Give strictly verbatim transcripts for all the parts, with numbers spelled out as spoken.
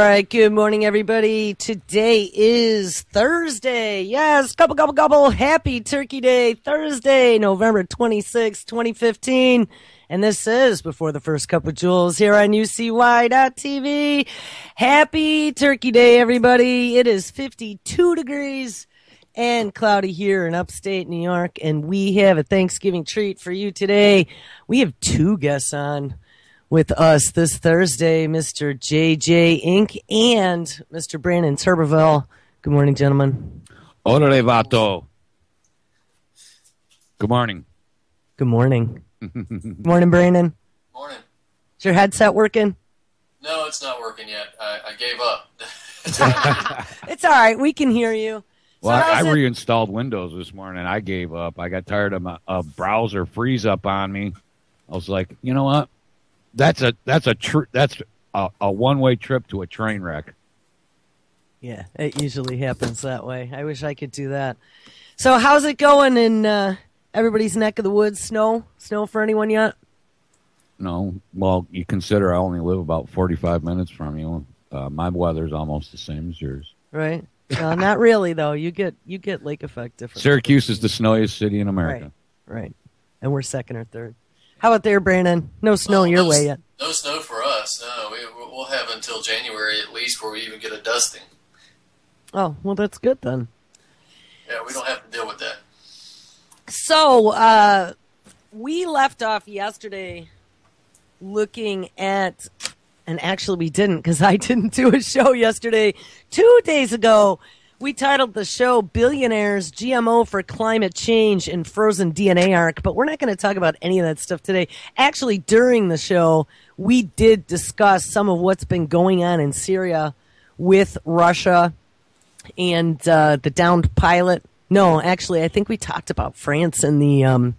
right, good morning, everybody. Today is Thursday. Yes, gobble, gobble, gobble. Happy Turkey Day, Thursday, November twenty-sixth, twenty fifteen. And this is Before the First Cup of Jules here on U C Y dot T V. Happy Turkey Day, everybody. It is fifty-two degrees and cloudy here in upstate New York, and we have a Thanksgiving treat for you today. We have two guests on with us this Thursday, Mister J J Incorporated and Mister Brandon Turbeville. Good morning, gentlemen. Orale vato. Good morning. Good morning. Good morning, Brandon. Morning. Is your headset working? No, it's not working yet. I, I gave up. It's all right. We can hear you. Well, So I, I how's it- reinstalled Windows this morning. I gave up. I got tired of my a browser freeze up on me. I was like, you know what? That's a that's a tr- that's a, a one way trip to a train wreck. Yeah, it usually happens that way. I wish I could do that. So how's it going in uh, everybody's neck of the woods? Snow? Snow for anyone yet? No, well, you consider I only live about forty-five minutes from you. Uh, my weather's almost the same as yours. Right? No, not really, though. You get you get lake effect different. Syracuse is the snowiest city in America. Right, right. And we're second or third. How about there, Brandon? No snow Oh, your no, way yet. No snow for us. No, we, we'll have until January at least where we even get a dusting. Oh, well, that's good then. Yeah, we don't have to deal with that. So, uh, we left off yesterday looking at, and actually we didn't because I didn't do a show yesterday. Two days ago, we titled the show Billionaires, G M O for Climate Change and Frozen D N A Arc, but we're not going to talk about any of that stuff today. Actually, during the show, we did discuss some of what's been going on in Syria with Russia and uh, the downed pilot. No, actually, I think we talked about France and the um,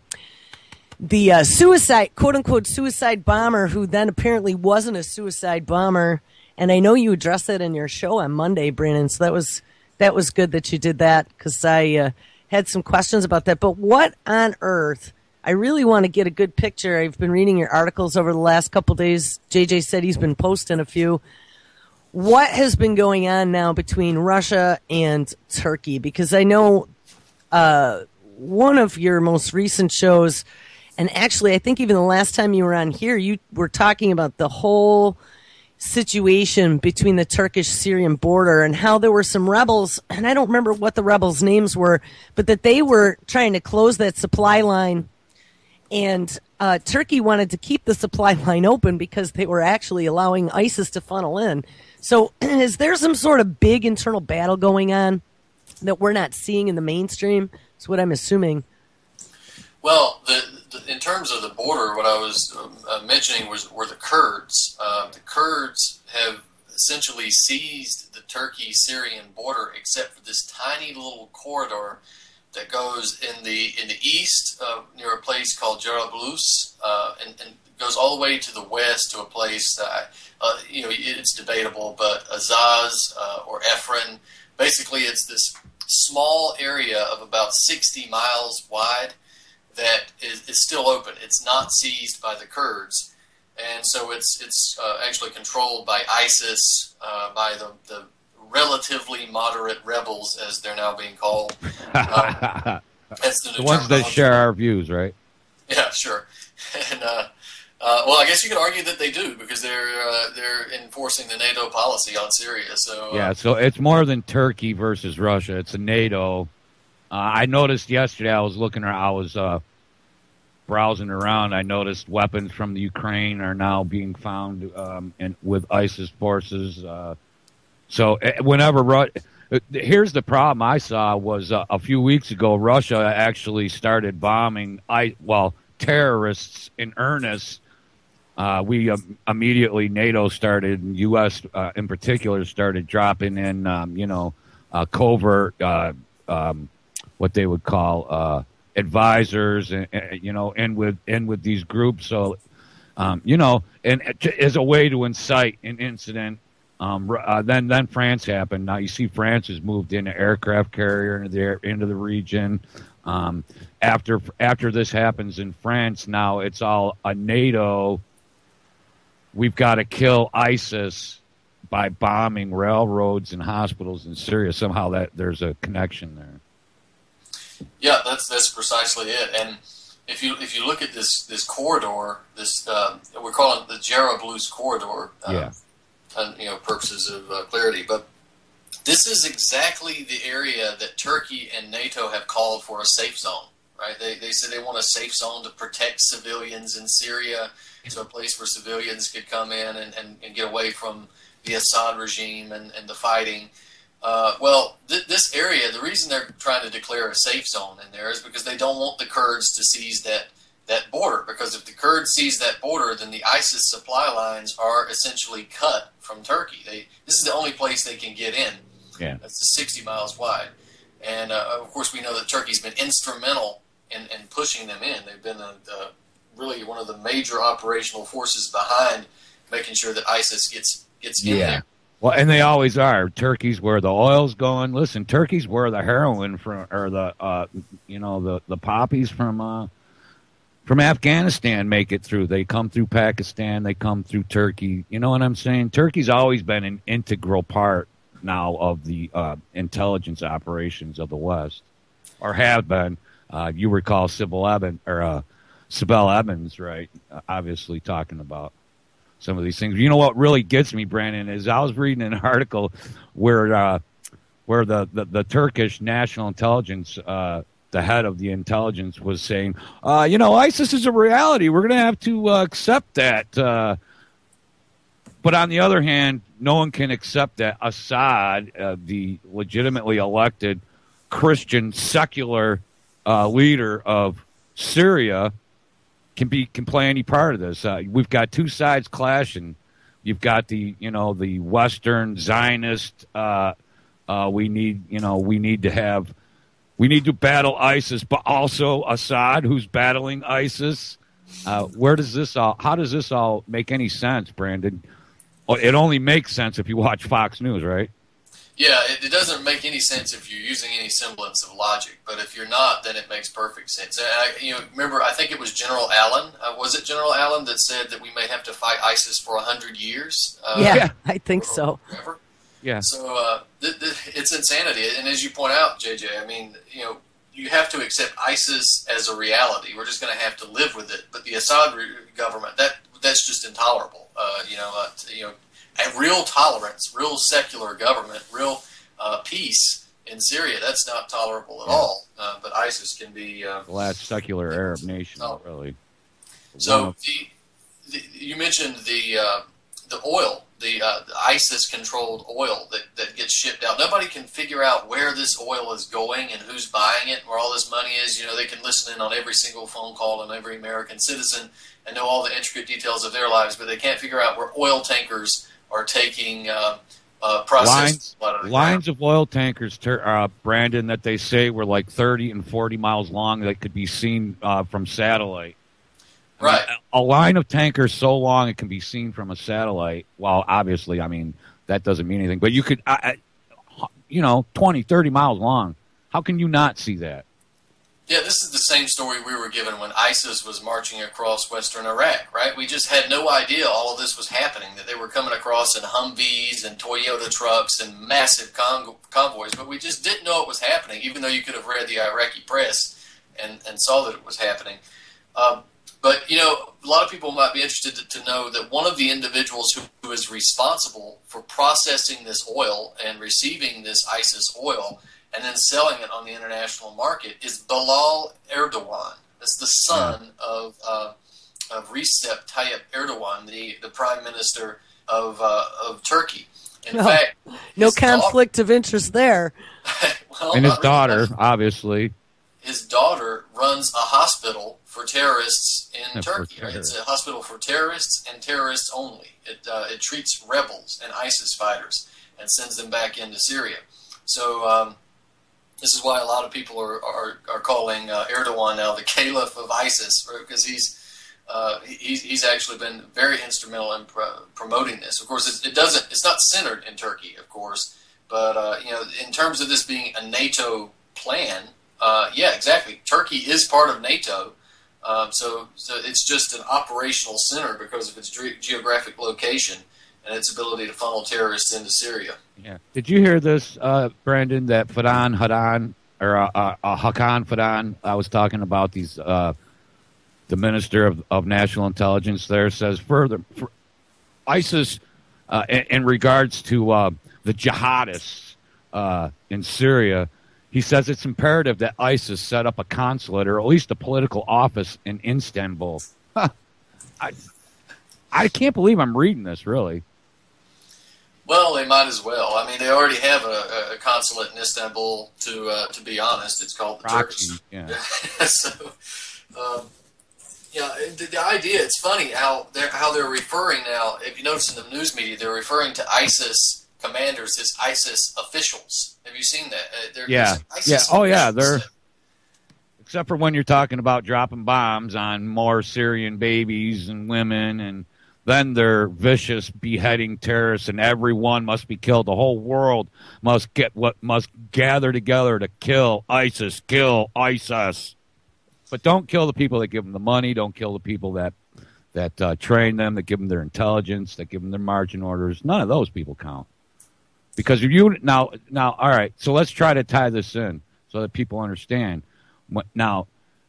the uh, suicide, quote unquote, suicide bomber, who then apparently wasn't a suicide bomber. And I know you addressed that in your show on Monday, Brandon. So that was that was good that you did that because I uh, had some questions about that. But what on earth? I really want to get a good picture. I've been reading your articles over the last couple of days. J J said he's been posting a few. What has been going on now between Russia and Turkey? Because I know uh, one of your most recent shows, and actually I think even the last time you were on here, you were talking about the whole situation between the Turkish-Syrian border and how there were some rebels, and I don't remember what the rebels' names were, but that they were trying to close that supply line, and uh, Turkey wanted to keep the supply line open because they were actually allowing ISIS to funnel in. So is there some sort of big internal battle going on that we're not seeing in the mainstream? That's what I'm assuming. Well, the, the, in terms of the border, what I was uh, mentioning was were the Kurds. Uh, the Kurds have essentially seized the Turkey-Syrian border, except for this tiny little corridor that goes in the in the east uh, near a place called Jarablus, uh, and, and goes all the way to the west to a place that uh, you know it's debatable, but Azaz uh, or Efren. Basically, it's this small area of about sixty miles wide that is, is still open. It's not seized by the Kurds, and so it's it's uh, actually controlled by ISIS, uh, by the, the relatively moderate rebels, as they're now being called. Um, that's the, The ones that share our views, right? Yeah, sure. And uh, uh, well, I guess you could argue that they do because they're uh, they're enforcing the NATO policy on Syria. So uh, Yeah, so it's more than Turkey versus Russia. It's a NATO. Uh, I noticed yesterday. I was looking. I was uh, browsing around. I noticed weapons from the Ukraine are now being found um, in, with ISIS forces. Uh, so whenever Ru- here's the problem I saw was uh, a few weeks ago, Russia actually started bombing. I well terrorists in earnest. Uh, we um, immediately NATO started, and U S uh, in particular started dropping in, um, you know, uh, covert. Uh, um, what they would call uh, advisors, and, and you know, and with and with these groups. So, um, you know, and as a way to incite an incident. Um, uh, then then France happened. Now you see France has moved into aircraft carrier into the into the region. Um, after after this happens in France, now it's all a NATO. We've got to kill ISIS by bombing railroads and hospitals in Syria. Somehow that there's a connection there. Yeah, that's that's precisely it. And if you if you look at this this corridor, this uh, we're calling it the Jarablus corridor. Uh, yeah. And, you know, purposes of uh, clarity, but this is exactly the area that Turkey and NATO have called for a safe zone. Right? They they said they want a safe zone to protect civilians in Syria, so a place where civilians could come in and, and, and get away from the Assad regime and, and the fighting. Uh, well, th- this area, the reason they're trying to declare a safe zone in there is because they don't want the Kurds to seize that, that border. Because if the Kurds seize that border, then the ISIS supply lines are essentially cut from Turkey. They This is the only place they can get in. Yeah. That's sixty miles wide. And, uh, of course, we know that Turkey's been instrumental in, in pushing them in. They've been a, a, really one of the major operational forces behind making sure that ISIS gets gets in yeah. there. Well, and they always are. Turkey's where the oil's going. Listen, Turkey's where the heroin from, or the, uh, you know, the, the poppies from uh, from Afghanistan make it through. They come through Pakistan. They come through Turkey. You know what I'm saying? Turkey's always been an integral part now of the uh, intelligence operations of the West, or have been. Uh, you recall Sybil Evans, or uh, Sibel Evans, right? Uh, obviously talking about some of these things. You know what really gets me, Brandon, is I was reading an article where uh, where the, the, the Turkish national intelligence, uh, the head of the intelligence, was saying, uh, you know, ISIS is a reality. We're going to have to uh, accept that. Uh, but on the other hand, no one can accept that Assad, uh, the legitimately elected Christian secular Uh, leader of Syria, can be can play any part of this. Uh, we've got two sides clashing. You've got the you know the Western Zionist. Uh, uh, we need you know we need to have we need to battle ISIS, but also Assad, who's battling ISIS. Uh, where does this all? How does this all make any sense, Brandon? Oh, it only makes sense if you watch Fox News, right? Yeah, it, it doesn't make any sense if you're using any semblance of logic. But if you're not, then it makes perfect sense. And I, you know, remember, I think it was General Allen. Uh, was it General Allen that said that we may have to fight ISIS for a hundred years? Uh, yeah, I think so. Forever? Yeah. So uh, th- th- it's insanity. And as you point out, J J, I mean, you know, you have to accept ISIS as a reality. We're just going to have to live with it. But the Assad re- government, that that's just intolerable. Uh, you know, uh, you know. And real tolerance, real secular government, real uh, peace in Syria, that's not tolerable at yeah. all. Uh, but ISIS can be... Uh, the last secular Arab nation, oh. really. So the, the, you mentioned the uh, the oil, the, uh, the ISIS-controlled oil that, that gets shipped out. Nobody can figure out where this oil is going and who's buying it and where all this money is. You know, they can listen in on every single phone call and every American citizen and know all the intricate details of their lives, but they can't figure out where oil tankers are taking uh, uh, processed lines, of lines of oil tankers, uh, Brandon, that they say were like thirty and forty miles long that could be seen uh, from satellite. Right. I mean, a line of tankers so long it can be seen from a satellite. Well, obviously, I mean, that doesn't mean anything. But you could, uh, you know, twenty, thirty miles long. How can you not see that? Yeah, this is the same story we were given when ISIS was marching across western Iraq, right? We just had no idea all of this was happening, that they were coming across in Humvees and Toyota trucks and massive con- convoys, but we just didn't know it was happening, even though you could have read the Iraqi press and, and saw that it was happening. Um, but, you know, a lot of people might be interested to, to know that one of the individuals who, who is responsible for processing this oil and receiving this ISIS oil and then selling it on the international market is Bilal Erdogan. That's the son yeah. of uh, of Recep Tayyip Erdogan, the, the prime minister of uh, of Turkey. In no, fact, no conflict daughter, of interest there. well, and his daughter, really, obviously. His daughter runs a hospital for terrorists in yeah, Turkey. Right? It's a hospital for terrorists and terrorists only. It uh, it treats rebels and ISIS fighters and sends them back into Syria. So. Um, This is why a lot of people are are, are calling uh, Erdogan now the caliph of ISIS, because he's uh, he's he's actually been very instrumental in pro- promoting this. Of course, it, it doesn't. It's not centered in Turkey, of course, but uh, you know, in terms of this being a NATO plan, uh, yeah, exactly. Turkey is part of NATO, um, so so it's just an operational center because of its ge- geographic location. and its ability to funnel terrorists into Syria. Yeah. Did you hear this, uh, Brandon? That Fadan Hadan or uh, uh, uh, Hakan Fadan? I was talking about these. Uh, the Minister of, of National Intelligence there says further, for ISIS, uh, in, in regards to uh, the jihadists uh, in Syria, he says it's imperative that ISIS set up a consulate or at least a political office in Istanbul. Huh. I I can't believe I'm reading this, really. Well, they might as well. I mean, they already have a, a consulate in Istanbul. To uh, to be honest, it's called the Proxy, Turks. yeah. so, um, yeah, the, the idea. It's funny how they're how they're referring now. If you notice in the news media, they're referring to ISIS commanders as ISIS officials. Have you seen that? Uh, they're, Yeah, ISIS yeah. Oh, yeah. They're officials. except for when you're talking about dropping bombs on more Syrian babies and women, and then they're vicious beheading terrorists, and everyone must be killed. The whole world must get what must gather together to kill ISIS, kill ISIS. But don't kill the people that give them the money. Don't kill the people that that uh, train them, that give them their intelligence, that give them their marching orders. None of those people count. Because if you now now all right, so let's try to tie this in so that people understand. Now,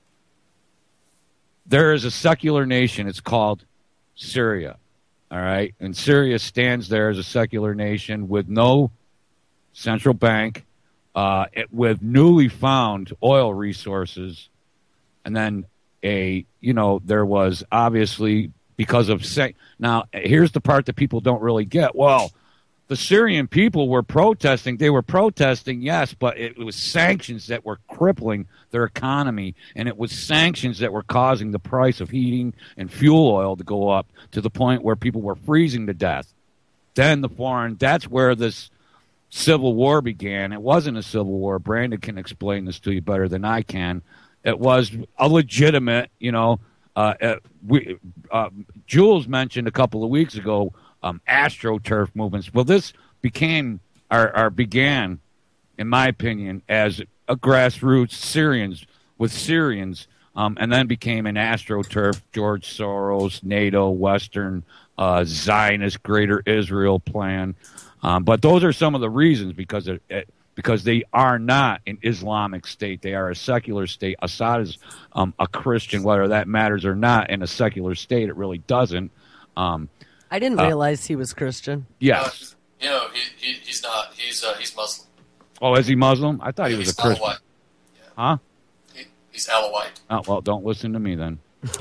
there is a secular nation. It's called Syria, all right? And Syria stands there as a secular nation with no central bank, uh, it, with newly found oil resources. And then, a you know, there was obviously because of... Sa- now, here's the part that people don't really get. Well, the Syrian people were protesting. They were protesting, yes, but it was sanctions that were crippling their economy, and it was sanctions that were causing the price of heating and fuel oil to go up to the point where people were freezing to death. Then the foreign, that's where this civil war began. It wasn't a civil war. Brandon can explain this to you better than I can. It was a legitimate, you know, uh, uh, we, uh, Jules mentioned a couple of weeks ago, Um, AstroTurf movements. Well, this became or, or began, in my opinion, as a grassroots Syrians with Syrians, um, and then became an AstroTurf. George Soros, NATO, Western uh, Zionist Greater Israel plan. Um, but those are some of the reasons because it, it, because they are not an Islamic state. They are a secular state. Assad is um, a Christian, whether that matters or not. In a secular state, it really doesn't. Um, I didn't Uh, realize he was Christian. Yes. Uh, you know, he, he he's not. He's uh, he's Muslim. Oh, is he Muslim? I thought he was he's a Christian. Alawite. Yeah. Huh? He, he's Alawite. Oh, well, don't listen to me then.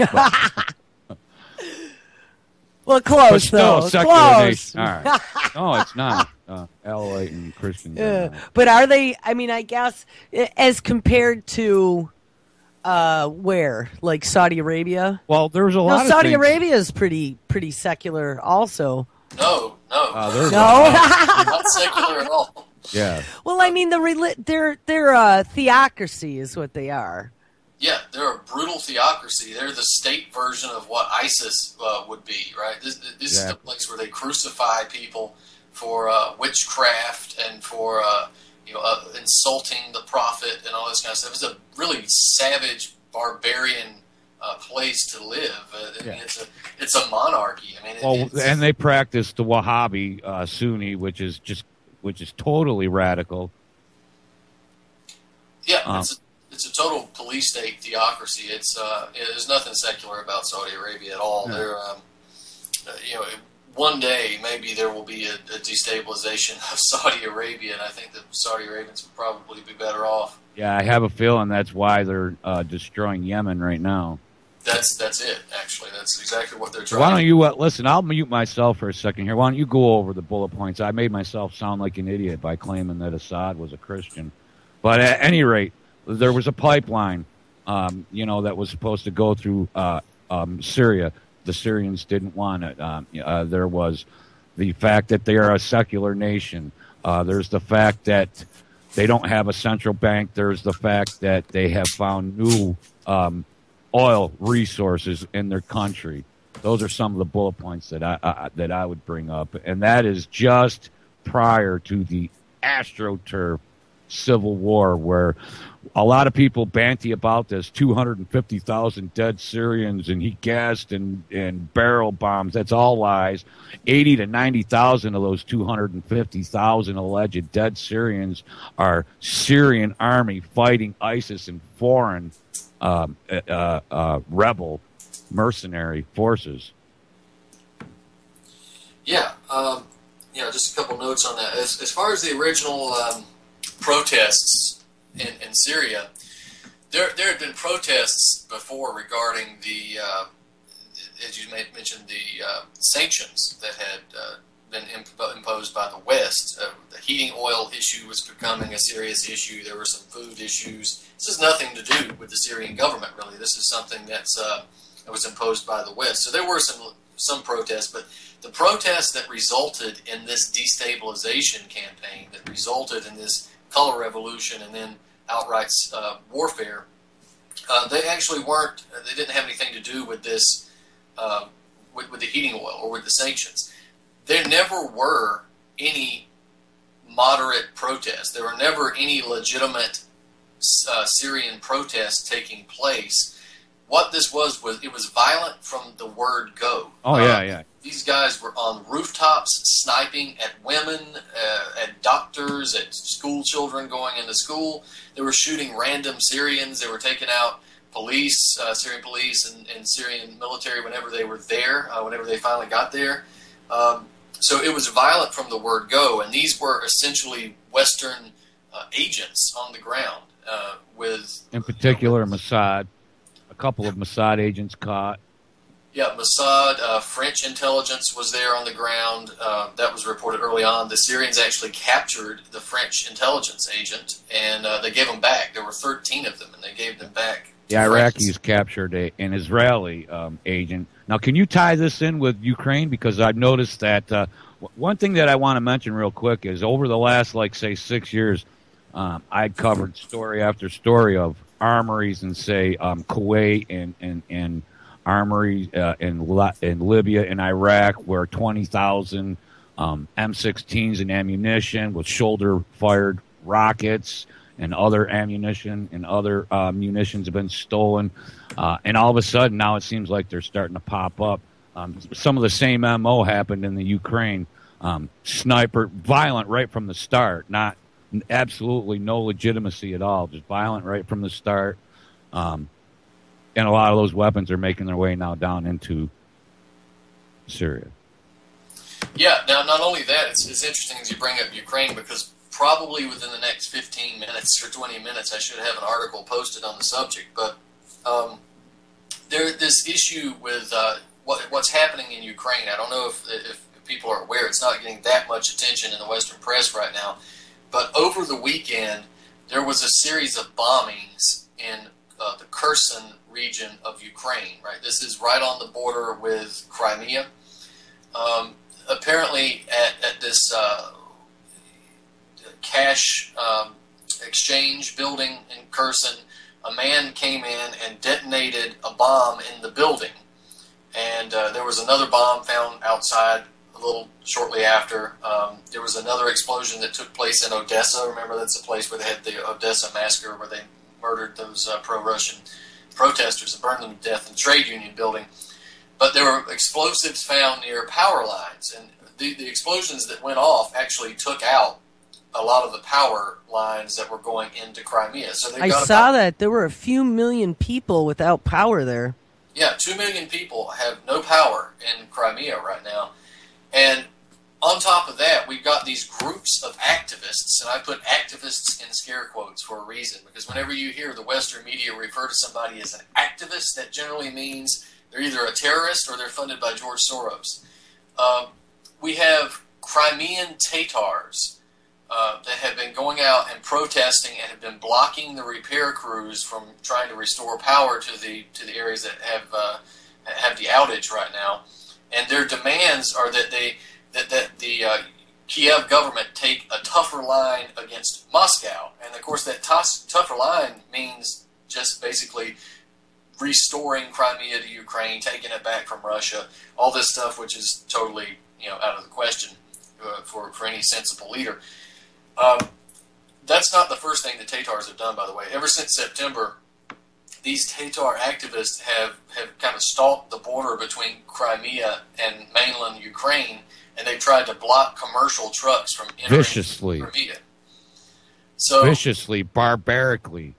Well, close, But still, though. secular Close. nation. All right. No, it's not. Uh, Alawite and Christians. are Yeah. not. But are they, I mean, I guess, i- as compared to uh, where? Like Saudi Arabia? Well, there's a No, lot of Saudi things. Arabia is pretty pretty secular also. No, no, Uh, there's No? not secular at all. Yeah. Well, I mean, the reli- they're, they're uh, theocracy is what they are. Yeah, they're a brutal theocracy. They're the state version of what ISIS uh, would be, right? This, this is the Exactly. place where they crucify people for uh, witchcraft and for uh, you know uh, insulting the prophet and all this kind of stuff. It's a really savage, barbarian uh, place to live. Uh, I mean, Yeah. it's a it's a monarchy. I mean, it, Well, it's, and they practice the Wahhabi uh, Sunni, which is just, which is totally radical. yeah, um, it's a, it's a total police state theocracy. It's uh, yeah, there's nothing secular about Saudi Arabia at all. Yeah. They're um, uh, you know. One day, maybe there will be a, a destabilization of Saudi Arabia, and I think that Saudi Arabians would probably be better off. Yeah, I have a feeling that's why they're uh, destroying Yemen right now. That's that's it. Actually, that's exactly what they're trying. Why don't you uh, listen? I'll mute myself for a second here. Why don't you go over the bullet points? I made myself sound like an idiot by claiming that Assad was a Christian, but at any rate, there was a pipeline, um, you know, that was supposed to go through uh, um, Syria. The Syrians didn't want it. Um, uh, there was the fact that they are a secular nation. Uh, there's the fact that they don't have a central bank. There's the fact that they have found new um, oil resources in their country. Those are some of the bullet points that I, I that I would bring up, and that is just prior to the AstroTurf civil war where a lot of people banty about this two hundred fifty thousand dead Syrians and he gassed and, and barrel bombs. That's all lies. eighty to ninety thousand of those two hundred fifty thousand alleged dead Syrians are Syrian army fighting ISIS and foreign um, uh, uh, rebel mercenary forces. Yeah, um, you know, just a couple notes on that. As, as far as the original um, protests in, in Syria, there there had been protests before regarding the, uh, as you mentioned, the uh, sanctions that had uh, been imp- imposed by the West. Uh, the heating oil issue was becoming a serious issue. There were some food issues. This has nothing to do with the Syrian government, really. This is something that's uh, that was imposed by the West. So there were some some protests, but the protests that resulted in this destabilization campaign, that resulted in this color revolution and then outright uh, warfare, uh, they actually weren't, they didn't have anything to do with this, uh, with, with the heating oil or with the sanctions. There never were any moderate protests. There were never any legitimate uh, Syrian protests taking place. What this was, was it was violent from the word go. Oh, yeah, um, yeah. These guys were on rooftops sniping at women, uh, at doctors, at school children going into school. They were shooting random Syrians. They were taking out police, uh, Syrian police and, and Syrian military whenever they were there, uh, whenever they finally got there. Um, so it was violent from the word go, and these were essentially Western uh, agents on the ground uh, with... In particular, Mossad. A couple of Mossad agents caught. Yeah, Mossad, uh, French intelligence was there on the ground. Uh, that was reported early on. The Syrians actually captured the French intelligence agent, and uh, they gave them back. There were thirteen of them, and they gave them back. The Iraqis captured a, an Israeli um, agent. Now, can you tie this in with Ukraine? Because I've noticed that uh, one thing that I want to mention real quick is over the last, like, say, six years, um, I'd covered story after story of armories in, say, um, Kuwait and, and, and armories uh, in, in Libya and Iraq where twenty thousand um, M sixteens and ammunition with shoulder-fired rockets and other ammunition and other uh, munitions have been stolen. Uh, and all of a sudden, now it seems like they're starting to pop up. Um, some of the same M O happened in the Ukraine. Um, sniper, violent right from the start, not absolutely no legitimacy at all, just violent right from the start. Um, and a lot of those weapons are making their way now down into Syria. Yeah, now not only that, it's, it's interesting as you bring up Ukraine, because probably within the next fifteen minutes or twenty minutes I should have an article posted on the subject. But um, there, this issue with uh, what, what's happening in Ukraine, I don't know if, if people are aware, it's not getting that much attention in the Western press right now. But over the weekend, there was a series of bombings in uh, the Kherson region of Ukraine. Right, this is right on the border with Crimea. Um, apparently, at, at this uh, cash um, exchange building in Kherson, a man came in and detonated a bomb in the building, and uh, there was another bomb found outside a little shortly after. Um, there was another explosion that took place in Odessa. Remember, that's the place where they had the Odessa massacre, where they murdered those uh, pro-Russian protesters and burned them to death in the trade union building. But there were explosives found near power lines, and the, the explosions that went off actually took out a lot of the power lines that were going into Crimea. So they I got saw about, that. There were a few million people without power there. Yeah, two million people have no power in Crimea right now. And on top of that, we've got these groups of activists, and I put activists in scare quotes for a reason, because whenever you hear the Western media refer to somebody as an activist, that generally means they're either a terrorist or they're funded by George Soros. Um, we have Crimean Tatars uh, that have been going out and protesting and have been blocking the repair crews from trying to restore power to the to the areas that have uh, have the outage right now. And their demands are that they that, that the uh, Kiev government take a tougher line against Moscow. And of course, that t- tougher line means just basically restoring Crimea to Ukraine, taking it back from Russia, all this stuff, which is totally, you know, out of the question uh, for, for any sensible leader. Um, that's not the first thing the Tatars have done, by the way. Ever since September, these Tatar activists have, have kind of stalked the border between Crimea and mainland Ukraine, and they've tried to block commercial trucks from entering viciously. Crimea. So, viciously, barbarically.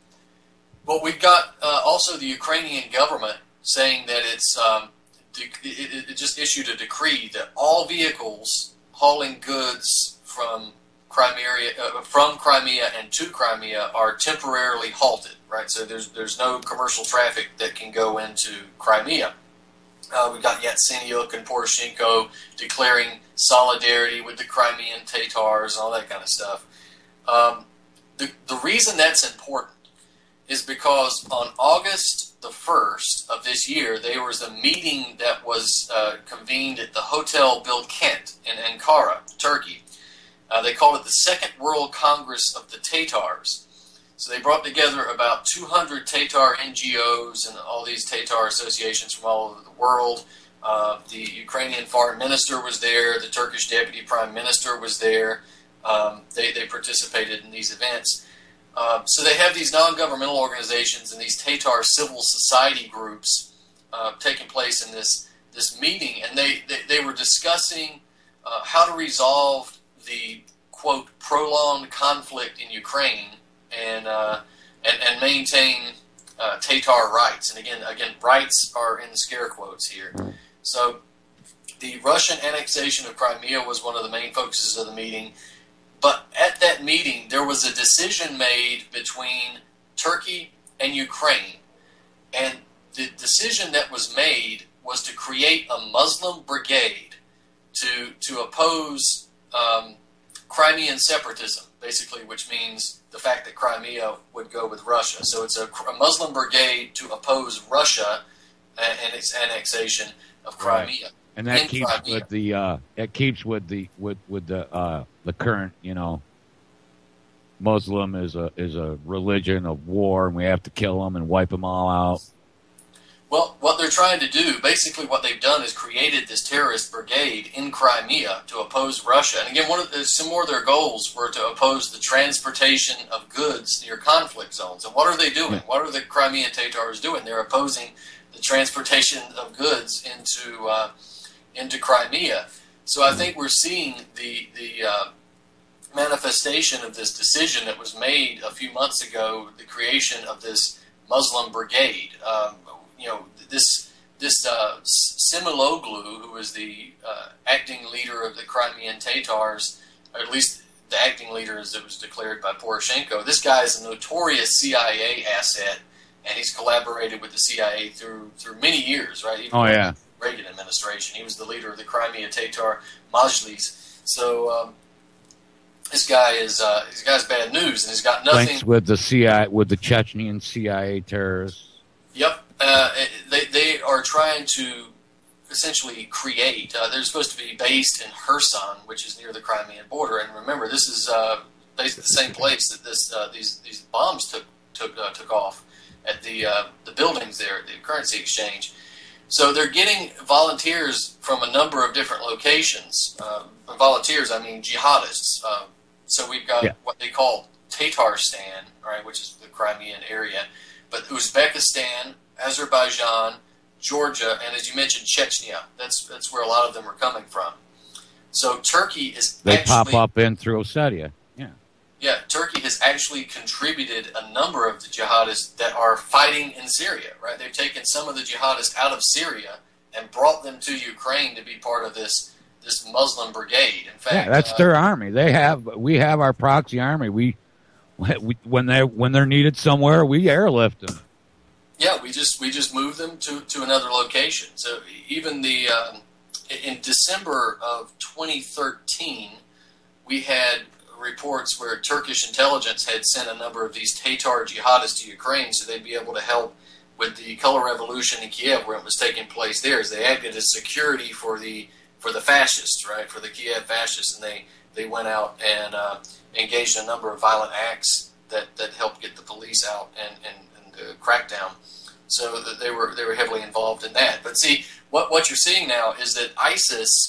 Well, we've got uh, also the Ukrainian government saying that it's um, it, it, it just issued a decree that all vehicles hauling goods from Crimea, uh, from Crimea and to Crimea are temporarily halted. Right, so there's there's no commercial traffic that can go into Crimea. Uh, we've got Yatsenyuk and Poroshenko declaring solidarity with the Crimean Tatars and all that kind of stuff. Um, the the reason that's important is because on August the first of this year, there was a meeting that was uh, convened at the Hotel Bilkent in Ankara, Turkey. Uh, they called it the Second World Congress of the Tatars. So they brought together about two hundred Tatar N G Os and all these Tatar associations from all over the world. Uh, the Ukrainian foreign minister was there. The Turkish deputy prime minister was there. Um, they, they participated in these events. Uh, so they have these non-governmental organizations and these Tatar civil society groups uh, taking place in this this meeting, and they, they, they were discussing uh, how to resolve the, quote, prolonged conflict in Ukraine and uh, and, and maintain uh, Tatar rights. And again, again, rights are in scare quotes here. So the Russian annexation of Crimea was one of the main focuses of the meeting. But at that meeting, there was a decision made between Turkey and Ukraine. And the decision that was made was to create a Muslim brigade to, to oppose um, Crimean separatism, basically, which means the fact that Crimea would go with Russia. So it's a, a Muslim brigade to oppose Russia and, and its annexation of Crimea. Right. And that keeps Crimea. with the uh, that keeps with the with with the uh, the current, you know, Muslim is a is a religion of war, and we have to kill them and wipe them all out. Well, what they're trying to do, basically what they've done is created this terrorist brigade in Crimea to oppose Russia. And again, one of the, some more of their goals were to oppose the transportation of goods near conflict zones. And what are they doing? What are the Crimean Tatars doing? They're opposing the transportation of goods into uh, into Crimea. So I think we're seeing the the uh, manifestation of this decision that was made a few months ago, the creation of this Muslim brigade. Um, you know, this this uh, Similoglu, who is the uh, acting leader of the Crimean Tatars, or at least the acting leader as it was declared by Poroshenko, this guy is a notorious C I A asset, and he's collaborated with the C I A through through many years, right? Even oh, yeah. Reagan administration. He was the leader of the Crimea Tatar Majlis. So um, this guy is uh, this guy's bad news, and he's got nothing. Links with the C I A, with the Chechnyan C I A terrorists. Yep, uh, they they are trying to essentially create. Uh, they're supposed to be based in Kherson, which is near the Crimean border. And remember, this is uh, based at the same place that this uh, these these bombs took took uh, took off at the uh, the buildings there at the currency exchange. So they're getting volunteers from a number of different locations. Uh, volunteers, I mean jihadists. Uh, so we've got yeah. what they call Tatarstan, right, which is the Crimean area, but Uzbekistan, Azerbaijan, Georgia, and as you mentioned, Chechnya. That's that's where a lot of them are coming from. So Turkey is they actually, pop up in through Ossetia. Yeah, yeah. Turkey has actually contributed a number of the jihadists that are fighting in Syria. Right, they've taken some of the jihadists out of Syria and brought them to Ukraine to be part of this this Muslim brigade. In fact, yeah, that's uh, their army. They have we have our proxy army. We, we when they when they're needed somewhere, we airlift them. Yeah, we just we just move them to, to another location. So even the um, in December of twenty thirteen, we had reports where Turkish intelligence had sent a number of these Tatar jihadists to Ukraine so they'd be able to help with the color revolution in Kiev where it was taking place there. As they acted as security for the for the fascists, right, for the Kiev fascists, and they, they went out and uh, engaged in a number of violent acts that, that helped get the police out and, and, and the crackdown. So that they were they were heavily involved in that. But see, what what you're seeing now is that ISIS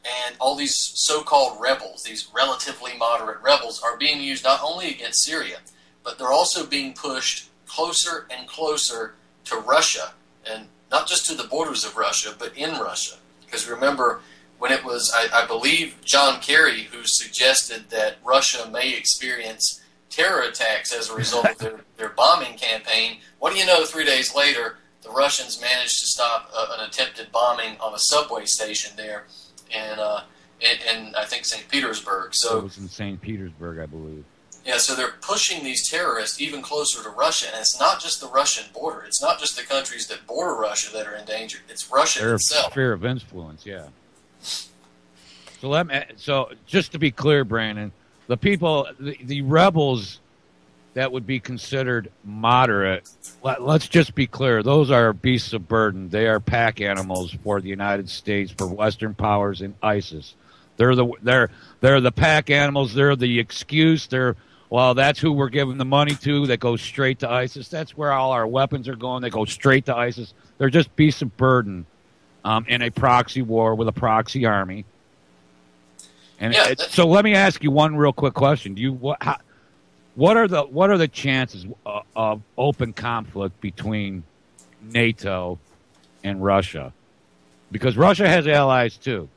and all these so-called rebels, these relatively moderate rebels, are being used not only against Syria, but they're also being pushed closer and closer to Russia, and not just to the borders of Russia, but in Russia. Because remember, when it was, I, I believe, John Kerry who suggested that Russia may experience terror attacks as a result of their, their bombing campaign, what do you know, three days later, the Russians managed to stop uh, an attempted bombing on a subway station there in, uh, in, in I think, Saint Petersburg. So it was in Saint Petersburg, I believe. Yeah, so they're pushing these terrorists even closer to Russia, and it's not just the Russian border. It's not just the countries that border Russia that are endangered. It's Russia Their itself. sphere of influence, yeah. So let me. So just to be clear, Brandon, the people, the, the rebels that would be considered moderate. Let, let's just be clear; those are beasts of burden. They are pack animals for the United States, for Western powers, and ISIS. They're the they're they're the pack animals. They're the excuse. They're well, that's who we're giving the money to. That goes straight to ISIS. That's where all our weapons are going. They go straight to ISIS. They're just beasts of burden um, in a proxy war with a proxy army. And yeah, it, so, let me ask you one real quick question: Do you what? How, what are the what are the chances of, of open conflict between NATO and Russia? Because Russia has allies too.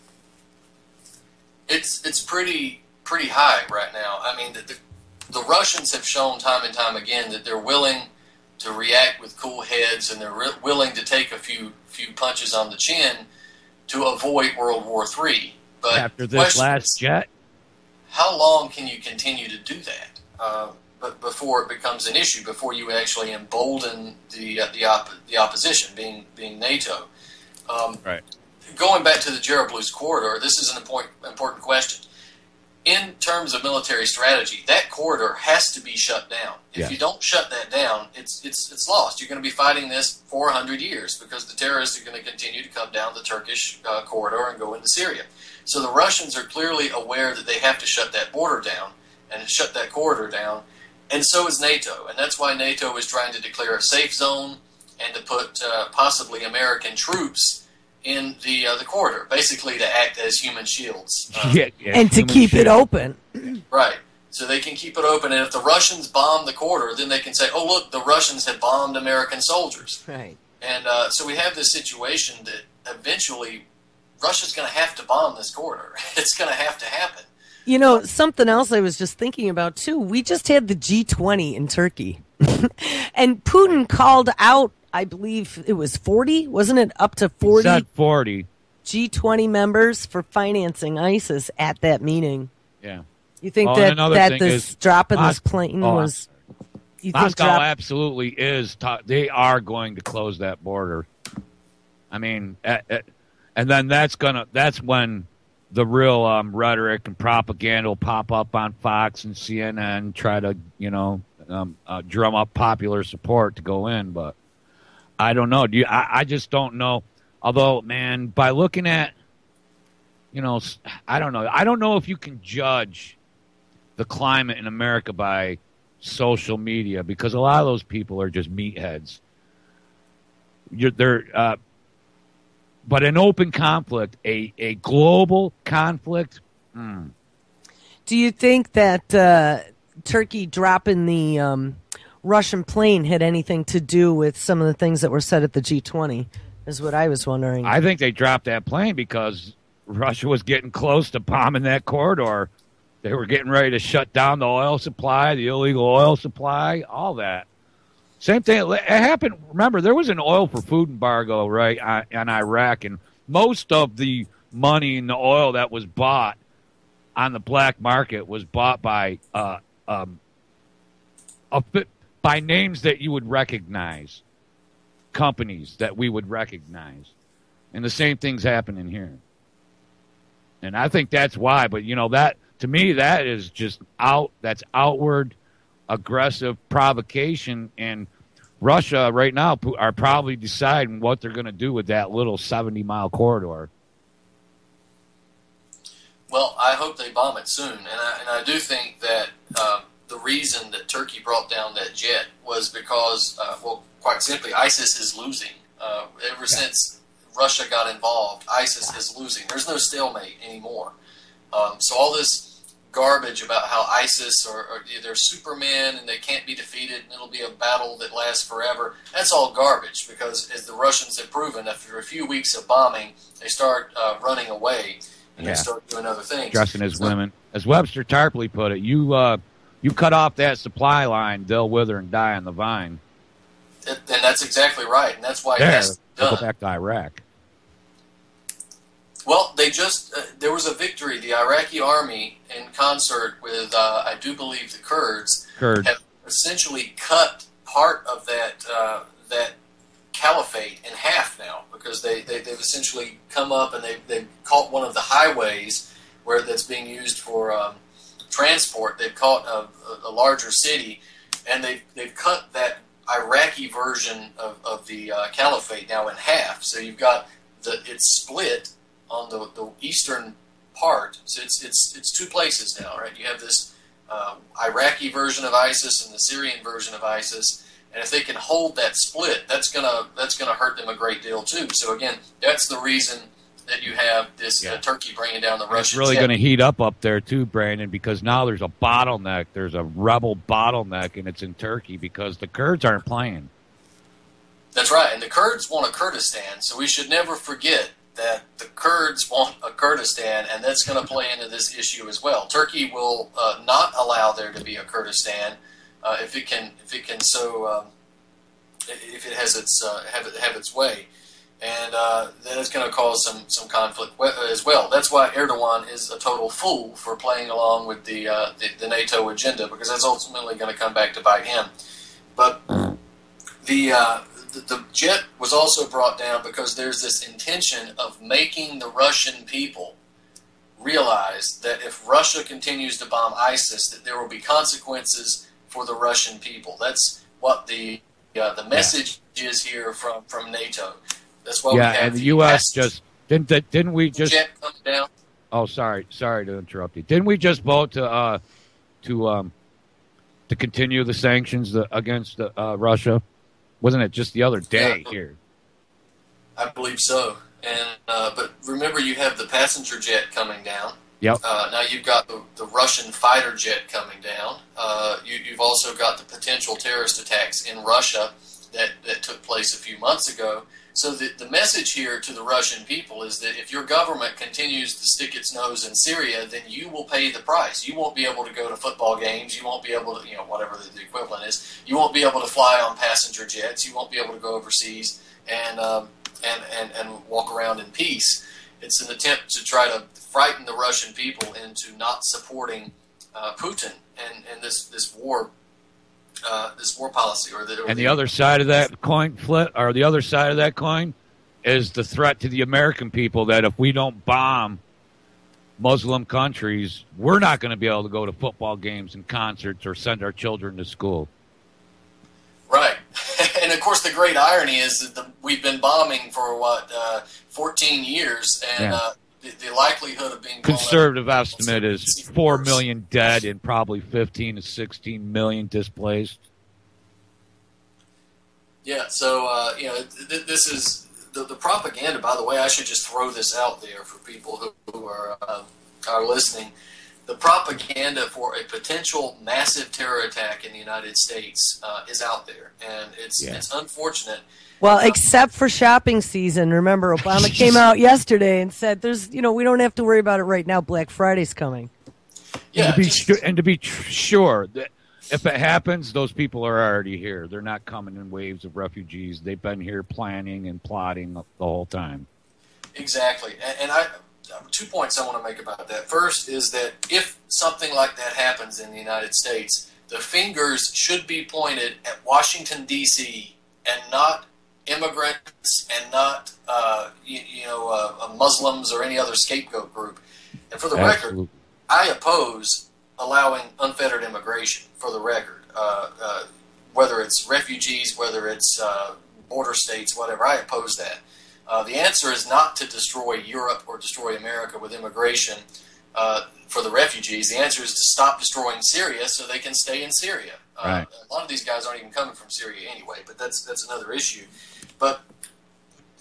It's it's pretty pretty high right now. I mean, the, the, the Russians have shown time and time again that they're willing to react with cool heads, and they're re- willing to take a few few punches on the chin to avoid World War Three. But after this last is, jet, how long can you continue to do that? Uh, but before it becomes an issue, before you actually embolden the uh, the, op- the opposition, being being NATO. Um, right. Going back to the Jarablus corridor, this is an important important question. In terms of military strategy, that corridor has to be shut down. If yes. you don't shut that down, it's it's it's lost. You're going to be fighting this for one hundred years because the terrorists are going to continue to come down the Turkish uh, corridor and go into Syria. So the Russians are clearly aware that they have to shut that border down and shut that corridor down, and so is NATO. And that's why NATO is trying to declare a safe zone and to put uh, possibly American troops in the uh, the corridor, basically to act as human shields. Uh, yeah, yeah, and to keep shield. it open. Right. So they can keep it open, and if the Russians bomb the corridor, then they can say, oh, look, the Russians have bombed American soldiers. Right. And uh, so we have this situation that eventually Russia's going to have to bomb this corridor. It's going to have to happen. You know, something else I was just thinking about, too. We just had the G twenty in Turkey. And Putin called out, I believe it was forty, wasn't it? Up to forty, He said forty G twenty members for financing ISIS at that meeting. Yeah. You think well, that, that this is, drop in Mos- this plane oh, was... You Moscow think drop- absolutely is. Ta- they are going to close that border. I mean, at, at, and then that's gonna. That's when the real um, rhetoric and propaganda will pop up on Fox and C N N, try to you know um, uh, drum up popular support to go in. But I don't know. Do you? I, I just don't know. Although, man, by looking at, you know, I don't know. I don't know if you can judge the climate in America by social media, because a lot of those people are just meatheads. You're, they're, uh, but an open conflict, a, a global conflict. Mm. Do you think that uh, Turkey dropping the um, Russian plane had anything to do with some of the things that were said at the G twenty? Is what I was wondering. I think they dropped that plane because Russia was getting close to bombing that corridor. They were getting ready to shut down the oil supply, the illegal oil supply, all that. Same thing. It happened. Remember, there was an oil for food embargo, right, in Iraq, and most of the money in the oil that was bought on the black market was bought by uh, um, a, by names that you would recognize, companies that we would recognize. And the same thing's happening here. And I think that's why. But, you know, that to me, that is just out. That's outward aggressive provocation. And Russia right now are probably deciding what they're going to do with that little seventy-mile corridor. Well, I hope they bomb it soon. And I, and I do think that uh, the reason that Turkey brought down that jet was because, uh, well, quite simply, ISIS is losing. Uh, ever yeah. since Russia got involved, ISIS is losing. There's no stalemate anymore. Um, so all this garbage about how ISIS are, are they're supermen and they can't be defeated and it'll be a battle that lasts forever, that's all garbage, because as the Russians have proven, after a few weeks of bombing, they start uh, running away and Yeah. they start doing other things. Dressing as So- women. As Webster Tarpley put it, you uh, you cut off that supply line, they'll wither and die on the vine. And that's exactly right, and that's why it There, has to be we'll done. go back to Iraq. Well, they just, uh, there was a victory. The Iraqi army, in concert with, uh, I do believe, the Kurds, Kurds. have essentially cut part of that uh, that caliphate in half now, because they, they, they've essentially come up and they, they've caught one of the highways where that's being used for um, transport. They've caught a, a larger city, and they've, they've cut that Iraqi version of, of the uh, caliphate now in half. So you've got the, it's split on the, the eastern part. So it's it's it's two places now, right? You have this uh, Iraqi version of ISIS and the Syrian version of ISIS, and if they can hold that split, that's gonna that's gonna hurt them a great deal too. So again, that's the reason that you have this Yeah. uh, Turkey bringing down the It's Russians. really Yeah. going to heat up up there too, Brandon, because now there's a bottleneck. There's a rebel bottleneck, and it's in Turkey because the Kurds aren't playing. That's right, and the Kurds want a Kurdistan, so we should never forget that the Kurds want a Kurdistan, and that's going to play into this issue as well. Turkey will uh, not allow there to be a Kurdistan uh, if it can, if it can so, um, if it has its uh, have it have its way, and uh, that is going to cause some some conflict as well. That's why Erdogan is a total fool for playing along with the uh, the, the NATO agenda, because that's ultimately going to come back to bite him. But the uh, The, the jet was also brought down because there's this intention of making the Russian people realize that if Russia continues to bomb ISIS, that there will be consequences for the Russian people. That's what the uh, the message yeah. is here from, from NATO. That's why yeah, we have and the U S just didn't didn't we just jet come down. Oh, sorry, sorry to interrupt you. Didn't we just vote to uh, to um, to continue the sanctions against uh, Russia? Wasn't it just the other day yeah, here? I believe so. And uh, but remember, you have the passenger jet coming down. Yep. Uh, now you've got the, the Russian fighter jet coming down. Uh, you, you've also got the potential terrorist attacks in Russia that, that took place a few months ago. So the, the message here to the Russian people is that if your government continues to stick its nose in Syria, then you will pay the price. You won't be able to go to football games. You won't be able to, you know, whatever the, the equivalent is. You won't be able to fly on passenger jets. You won't be able to go overseas and um, and, and, and walk around in peace. It's an attempt to try to frighten the Russian people into not supporting uh, Putin and, and this, this war Uh, this war policy, or the, or and the, the other side of that coin, flip, or the other side of that coin, is the threat to the American people that if we don't bomb Muslim countries, we're not going to be able to go to football games and concerts or send our children to school. Right, and of course, the great irony is that the, we've been bombing for what uh, fourteen years, and yeah. uh, the, the likelihood of being conservative estimate is four million dead and probably fifteen to sixteen million displaced. Yeah, so uh, you know, th- this is the, the propaganda. By the way, I should just throw this out there for people who, who are uh, are listening. The propaganda for a potential massive terror attack in the United States uh, is out there, and it's yeah. it's unfortunate. Well, except for shopping season. Remember, Obama came out yesterday and said, "There's, you know, we don't have to worry about it right now. Black Friday's coming." Yeah, and to be, just, sure, and to be tr- sure that if it happens, those people are already here. They're not coming in waves of refugees. They've been here planning and plotting the whole time. Exactly, and, and I two points I want to make about that. First is that if something like that happens in the United States, the fingers should be pointed at Washington D C and not immigrants and not uh, you, you know uh, Muslims or any other scapegoat group. And for the Absolutely. record, I oppose allowing unfettered immigration. For the record, uh, uh, whether it's refugees, whether it's uh, border states, whatever, I oppose that. Uh, the answer is not to destroy Europe or destroy America with immigration uh, for the refugees. The answer is to stop destroying Syria so they can stay in Syria. Uh, right. A lot of these guys aren't even coming from Syria anyway, but that's that's another issue. But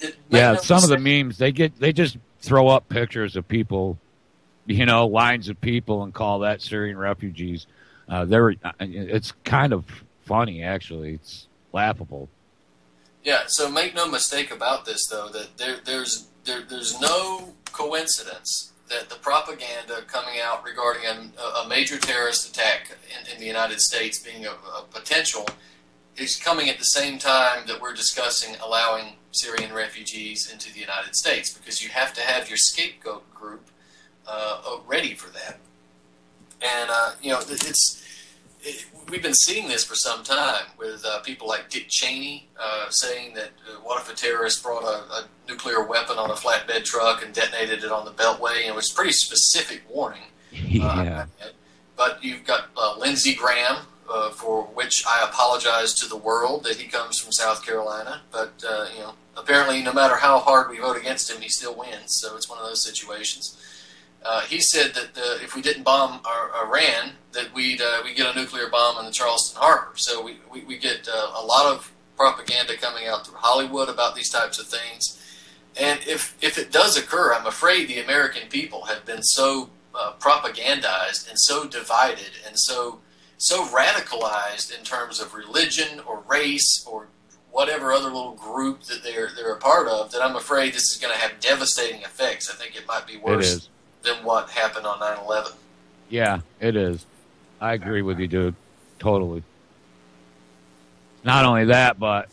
it make Yeah, no some of the mistake- memes they get they just throw up pictures of people, you know, lines of people, and call that Syrian refugees. Uh, they're it's kind of funny, actually. It's laughable. Yeah, so make no mistake about this, though, that there, there's there, there's no coincidence that the propaganda coming out regarding a, a major terrorist attack in, in the United States being a, a potential is coming at the same time that we're discussing allowing Syrian refugees into the United States, because you have to have your scapegoat group uh, ready for that. And, uh, you know, it's... It, we've been seeing this for some time with uh, people like Dick Cheney uh, saying that uh, what if a terrorist brought a, a nuclear weapon on a flatbed truck and detonated it on the Beltway? And it was a pretty specific warning. Yeah. Uh, but you've got uh, Lindsey Graham, uh, for which I apologize to the world that he comes from South Carolina. But, uh, you know, apparently no matter how hard we vote against him, he still wins. So it's one of those situations. Uh, he said that uh, if we didn't bomb our, Iran, that we'd uh, we get a nuclear bomb in the Charleston Harbor. So we we, we get uh, a lot of propaganda coming out through Hollywood about these types of things. And if if it does occur, I'm afraid the American people have been so uh, propagandized and so divided and so so radicalized in terms of religion or race or whatever other little group that they're they're a part of, that I'm afraid this is going to have devastating effects. I think it might be worse. It is. Than what happened on nine eleven. Yeah, it is. I agree with you, dude. Totally. Not only that, but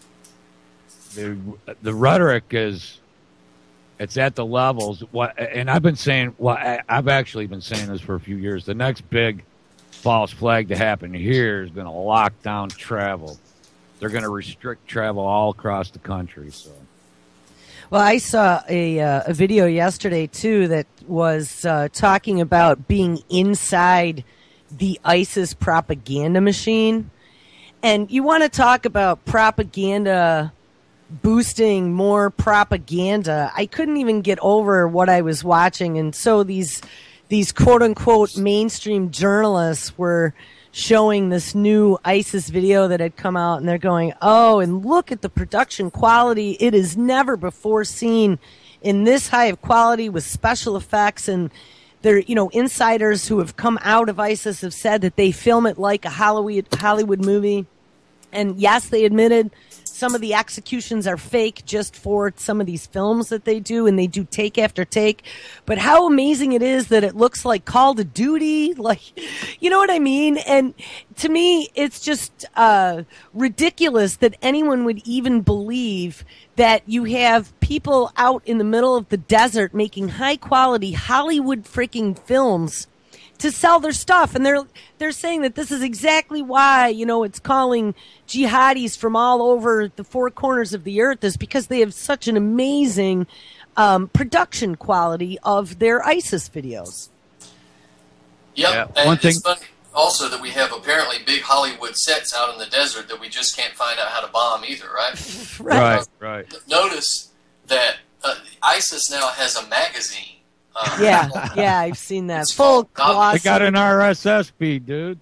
the the rhetoric is it's at the levels. What and I've been saying. Well, I, I've actually been saying this for a few years. The next big false flag to happen here is going to lock down travel. They're going to restrict travel all across the country. So. Well, I saw a uh, a video yesterday too that was uh, talking about being inside the ISIS propaganda machine, and you want to talk about propaganda boosting more propaganda. I couldn't even get over what I was watching, and so these these quote unquote mainstream journalists were showing this new ISIS video that had come out, and they're going, oh, and look at the production quality. It is never before seen in this high of quality with special effects. And there, you know, insiders who have come out of ISIS have said that they film it like a Hollywood, Hollywood movie. And yes, they admitted some of the executions are fake just for some of these films that they do, and they do take after take. But how amazing it is that it looks like Call of Duty, like, you know what I mean? And to me, it's just uh, ridiculous that anyone would even believe that you have people out in the middle of the desert making high quality Hollywood freaking films to sell their stuff. And they're they're saying that this is exactly why, you know, it's calling jihadis from all over the four corners of the earth, is because they have such an amazing um, production quality of their ISIS videos. Yep. Yeah, And one it's thing- funny also that we have apparently big Hollywood sets out in the desert that we just can't find out how to bomb either, right? Right, right. Notice that uh, ISIS now has a magazine. Um, Yeah, yeah, I've seen that. It's Full called- glossy. They got an R S S feed, dude.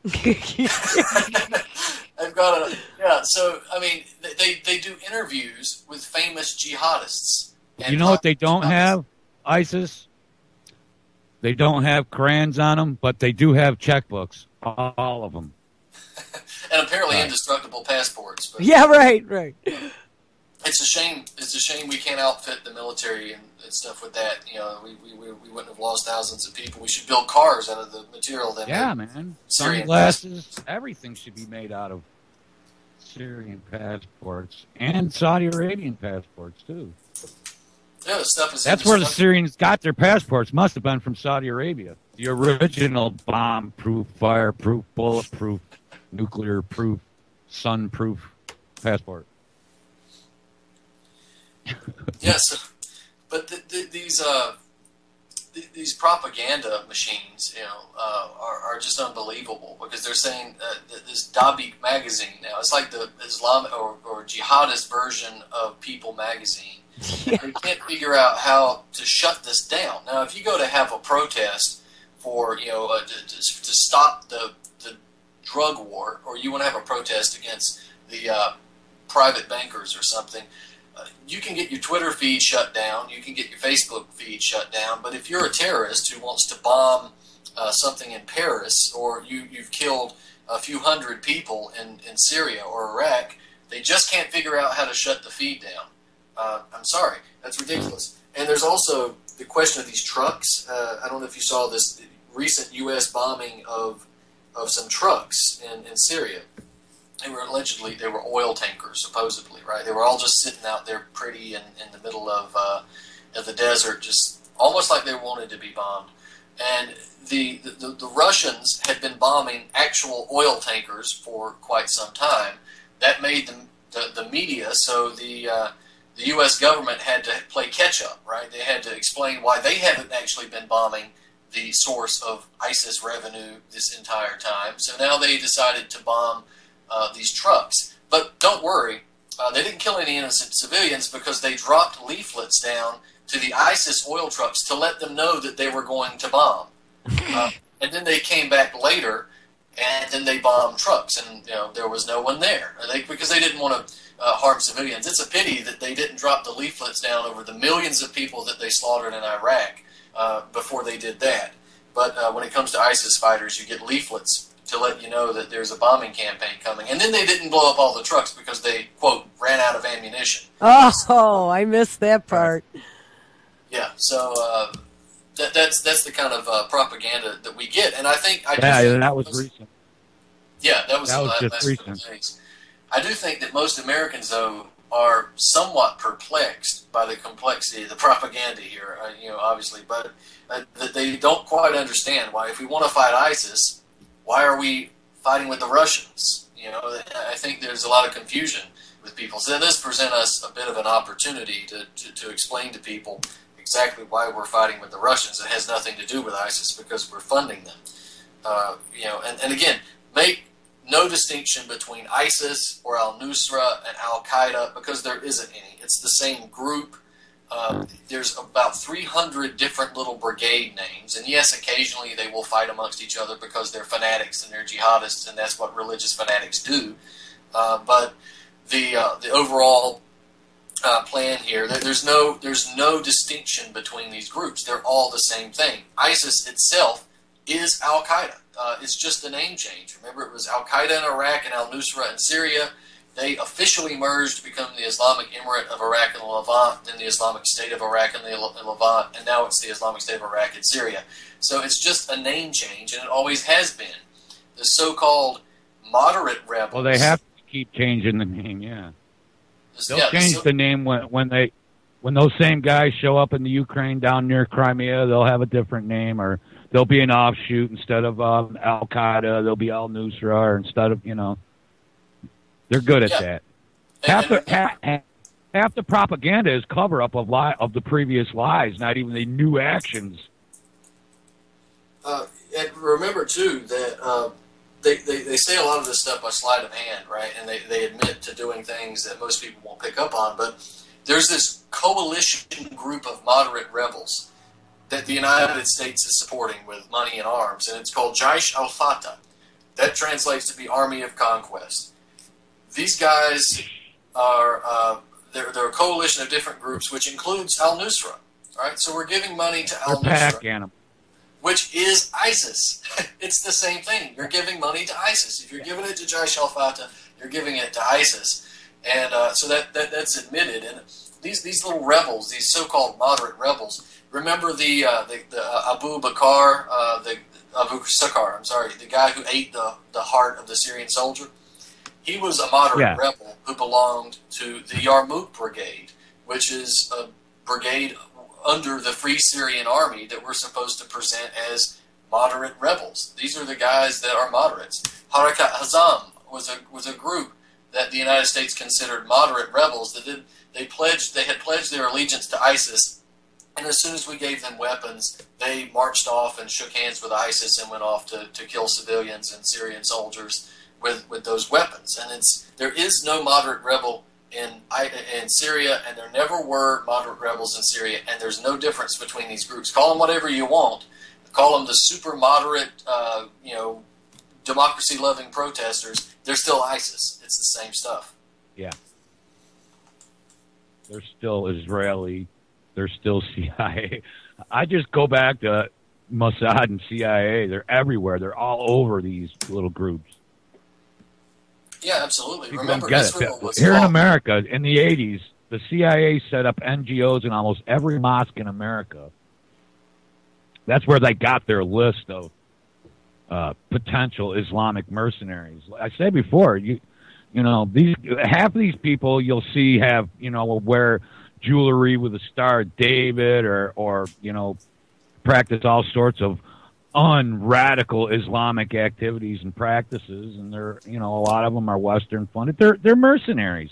They've got a yeah. So I mean, they they do interviews with famous jihadists. And You know what they don't jihadists. have, ISIS? They don't have crayons on them, but they do have checkbooks. All of them. and apparently Right. indestructible passports. But Yeah, right, right. it's a shame. It's a shame we can't outfit the military and, and stuff with that. You know, we, we we we wouldn't have lost thousands of people. We should build cars out of the material that. Yeah, man. Syrian Sunglasses, everything should be made out of Syrian passports and Saudi Arabian passports, too. Yeah, the stuff is. That's where the indestructible. Syrians got their passports. Must have been from Saudi Arabia. The original bomb-proof, fire-proof, bulletproof, nuclear-proof, sun-proof passport. Yes, but th- th- these uh, th- these propaganda machines, you know, uh, are, are just unbelievable because they're saying uh, that this Dabiq magazine now, it's like the Islamic or, or jihadist version of People magazine. Yeah. They can't figure out how to shut this down. Now, if you go to have a protest for, you know, uh, to, to, to stop the the drug war, or you want to have a protest against the uh, private bankers or something, uh, you can get your Twitter feed shut down, you can get your Facebook feed shut down, but if you're a terrorist who wants to bomb uh, something in Paris, or you, you've killed a few hundred people in, in Syria or Iraq, they just can't figure out how to shut the feed down. Uh, I'm sorry, that's ridiculous. And there's also the question of these trucks. Uh, I don't know if you saw this recent U S bombing of of some trucks in, in Syria. They were allegedly, they were oil tankers, supposedly, right? They were all just sitting out there pretty in, in the middle of, uh, of the desert, just almost like they wanted to be bombed. And the, the, the Russians had been bombing actual oil tankers for quite some time. That made them, the, the media, so the, uh, the U S government had to play catch-up, right? They had to explain why they haven't actually been bombing the source of ISIS revenue this entire time. So now they decided to bomb uh, these trucks. But don't worry, uh, they didn't kill any innocent civilians because they dropped leaflets down to the ISIS oil trucks to let them know that they were going to bomb. Uh, and then they came back later, and then they bombed trucks, and you know there was no one there they, because they didn't want to uh, harm civilians. It's a pity that they didn't drop the leaflets down over the millions of people that they slaughtered in Iraq uh, before they did that. But uh, when it comes to ISIS fighters, you get leaflets to let you know that there's a bombing campaign coming. And then they didn't blow up all the trucks because they, quote, ran out of ammunition. Oh, I missed that part. Yeah, so uh, that, that's that's the kind of uh, propaganda that we get. And I think... I yeah, think that was most, recent. Yeah, that was, that was the just last recent. couple of days. I do think that most Americans, though, are somewhat perplexed by the complexity of the propaganda here, uh, you know, obviously, but uh, that they don't quite understand why, if we want to fight ISIS, why are we fighting with the Russians? You know, I think there's a lot of confusion with people. So this presents us a bit of an opportunity to, to, to explain to people exactly why we're fighting with the Russians. It has nothing to do with ISIS because we're funding them. Uh, you know, and, and again, make no distinction between ISIS or al-Nusra and al-Qaeda because there isn't any. It's the same group. Uh, there's about three hundred different little brigade names. And yes, occasionally they will fight amongst each other because they're fanatics and they're jihadists, and that's what religious fanatics do. Uh, but the uh, the overall uh, plan here, there's no, there's no distinction between these groups. They're all the same thing. ISIS itself is al-Qaeda. Uh, it's just a name change. Remember, it was al-Qaeda in Iraq and al-Nusra in Syria. They officially merged to become the Islamic Emirate of Iraq and the Levant, then the Islamic State of Iraq and the Levant, and now it's the Islamic State of Iraq and Syria. So it's just a name change, and it always has been. The so-called moderate rebels... Well, they have to keep changing the name, yeah. They'll yeah, change so, the name when, when they... When those same guys show up in the Ukraine down near Crimea, they'll have a different name, or they'll be an offshoot instead of um, Al-Qaeda. They'll be al-Nusra, or instead of, you know, they're good at yeah. that. Half the, half, half the propaganda is cover-up of lie, of the previous lies, not even the new actions. Uh, and remember, too, that uh, they, they, they say a lot of this stuff by sleight of hand, right? And they, they admit to doing things that most people won't pick up on, but there's this coalition group of moderate rebels that the United States is supporting with money and arms, and it's called Jaish al-Fatah. That translates to be Army of Conquest. These guys are uh, they're, they're a coalition of different groups, which includes al-Nusra. Right? So we're giving money to al-Nusra, which is ISIS. It's the same thing. You're giving money to ISIS. If you're giving it to Jaish al-Fatah, you're giving it to ISIS. And uh, so that, that that's admitted. And these these little rebels, these so-called moderate rebels, remember the uh, the, the uh, Abu Bakr, uh, the Abu Sakar, I'm sorry, the guy who ate the, the heart of the Syrian soldier? He was a moderate yeah. rebel who belonged to the Yarmouk Brigade, which is a brigade under the Free Syrian Army that we're supposed to present as moderate rebels. These are the guys that are moderates. Harakat Hazam was a was a group that the United States considered moderate rebels. That did, they pledged, they had pledged their allegiance to ISIS, and as soon as we gave them weapons, they marched off and shook hands with ISIS and went off to, to kill civilians and Syrian soldiers with, with those weapons. And it's there is no moderate rebel in in Syria, and there never were moderate rebels in Syria, and there's no difference between these groups. Call them whatever you want. Call them the super moderate, uh, you know, democracy-loving protesters. They're still ISIS. It's the same stuff. Yeah. They're still Israeli. They're still C I A. I just go back to Mossad and C I A. They're everywhere. They're all over these little groups. Yeah, absolutely. People Remember, don't get Israel it. was Here in fought- America, in the eighties, the C I A set up N G Os in almost every mosque in America. That's where they got their list of uh, potential Islamic mercenaries. I said before, you you know, these half of these people you'll see have, you know, will wear jewelry with a Star of David or, or you know, practice all sorts of unradical Islamic activities and practices, and they're, you know, a lot of them are Western funded. They're they're mercenaries.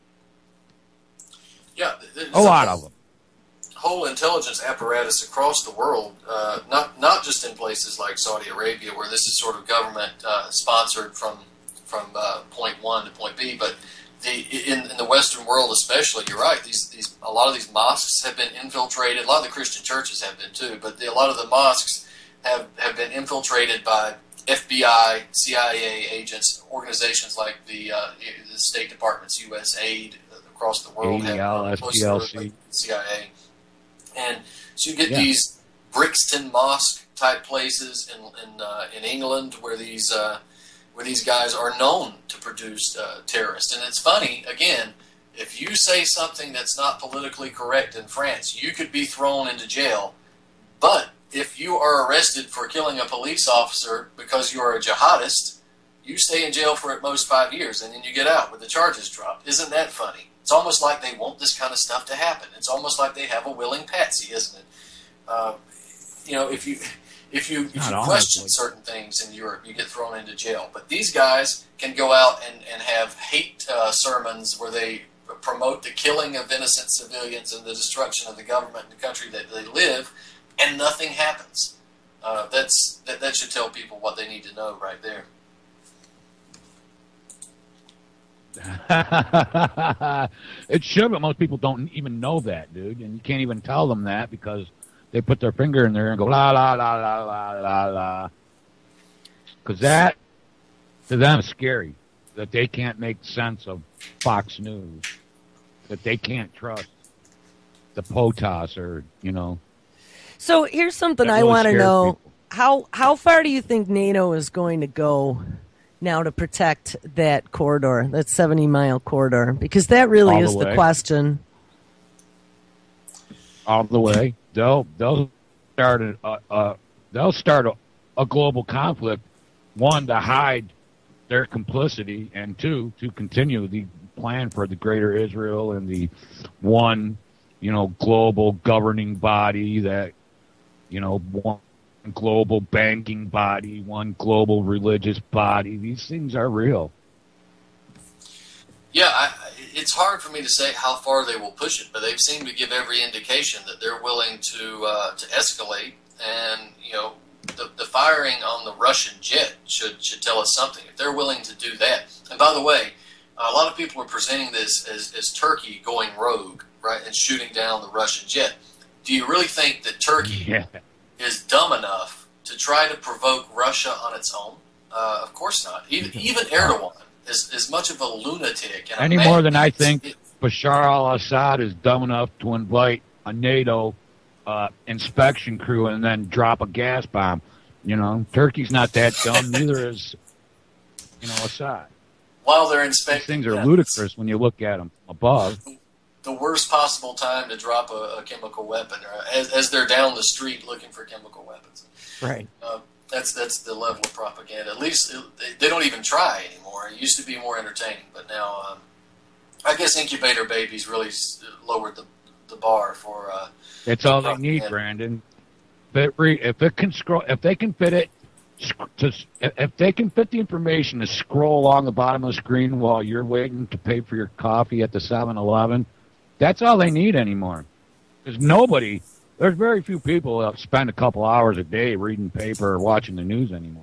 Yeah, A lot of them. Whole intelligence apparatus across the world, uh, not not just in places like Saudi Arabia, where this is sort of government uh, sponsored from from uh, point one to point B, but the in, in the Western world especially, you're right. These these a lot of these mosques have been infiltrated. A lot of the Christian churches have been too, but the, a lot of the mosques have have been infiltrated by F B I, C I A agents, organizations like the uh, the State Department's U S aid across the world have A D L, uh, S close P L C. to the C I A. And so you get Yeah. these Brixton Mosque type places in in, uh, in England where these uh, where these guys are known to produce uh, terrorists. And it's funny, again, if you say something that's not politically correct in France, you could be thrown into jail. But if you are arrested for killing a police officer because you are a jihadist, you stay in jail for at most five years, and then you get out with the charges dropped. Isn't that funny? It's almost like they want this kind of stuff to happen. It's almost like they have a willing patsy, isn't it? Uh, you know, if you if you if you Not question honestly. certain things in Europe, you get thrown into jail. But these guys can go out and, and have hate uh, sermons where they promote the killing of innocent civilians and the destruction of the government and the country that they live, and nothing happens. Uh, that's that, that should tell people what they need to know right there. It should, but most people don't even know that, dude. And you can't even tell them that because they put their finger in there and go, la, la, la, la, la, la, la. Because that, to them, is scary. That they can't make sense of Fox News. That they can't trust the POTUS or, you know. So here's something That I really want to scares know. people. How how far do you think NATO is going to go now to protect that corridor, that seventy-mile corridor? Because that really All the is the way. question. All the way. They'll they'll start a, a, a they'll start a, a global conflict. One, to hide their complicity, and two, to continue the plan for the Greater Israel and the one, you know, global governing body that, you know, one global banking body, one global religious body. These things are real. Yeah, I, it's hard for me to say how far they will push it, but they've seemed to give every indication that they're willing to uh, to escalate. And you know, the, the firing on the Russian jet should should tell us something. If they're willing to do that, and by the way, a lot of people are presenting this as, as Turkey going rogue, right, and shooting down the Russian jet. Do you really think that Turkey Yeah. is dumb enough to try to provoke Russia on its own? Uh, of course not. Even even Erdogan is is much of a lunatic. And a Any mad- more than I it's- think it- Bashar al-Assad is dumb enough to invite a NATO uh, inspection crew and then drop a gas bomb. You know, Turkey's not that dumb. Neither is, you know, Assad. while they're These inspecting things are yeah, ludicrous when you look at them above. the worst possible time to drop a, a chemical weapon, or as, as they're down the street looking for chemical weapons. Right. Uh, that's that's the level of propaganda. At least it, they, they don't even try anymore. It used to be more entertaining, but now um, I guess incubator babies really s- lowered the the bar for. Uh, It's all they need, propaganda. Brandon. If it, re- if it can scroll, if they can fit it, sc- to, if they can fit the information to scroll along the bottom of the screen while you're waiting to pay for your coffee at the seven eleven, that's all they need anymore. Because nobody, there's very few people that spend a couple hours a day reading paper or watching the news anymore.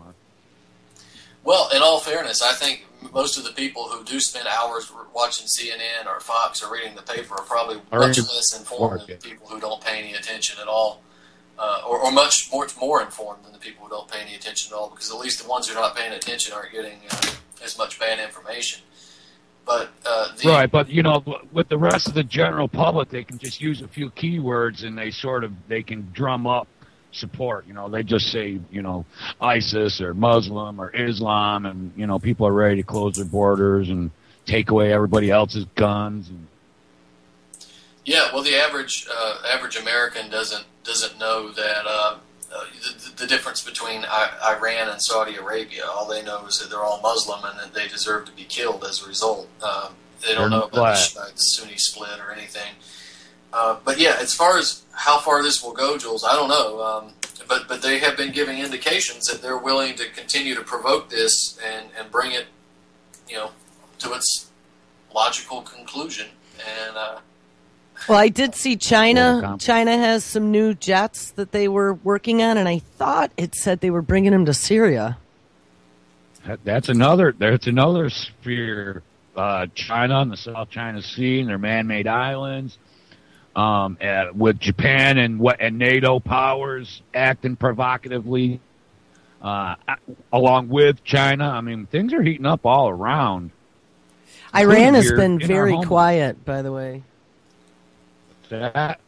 Well, in all fairness, I think most of the people who do spend hours watching C N N or Fox or reading the paper are probably Or much even less informed than work the people who don't pay any attention at all, uh, or, or much more, more informed than the people who don't pay any attention at all, because at least the ones who are not paying attention aren't getting uh, as much bad information. But uh, the, right, but you know, with the rest of the general public, they can just use a few keywords and they sort of they can drum up support. You know, they just say, you know, ISIS or Muslim or Islam, and you know, people are ready to close their borders and take away everybody else's guns. And... Yeah, well, the average uh, average American doesn't doesn't know that uh, uh, the, the difference between I, Iran and Saudi Arabia. All they know is that they're all Muslim and that they deserve to be killed as a result. Um, they don't they're know about the Shiite-Sunni split or anything. Uh, but yeah, as far as how far this will go, Jules, I don't know. Um, but but they have been giving indications that they're willing to continue to provoke this and, and bring it, you know, to its logical conclusion. And uh, well, I did see China. China has some new jets that they were working on, and I thought it said they were bringing them to Syria. That's another. That's another sphere. Uh, China and the South China Sea and their man-made islands. Um, uh, with Japan and what and NATO powers acting provocatively, uh, along with China. I mean, things are heating up all around. Iran has been very quiet, by the way. That.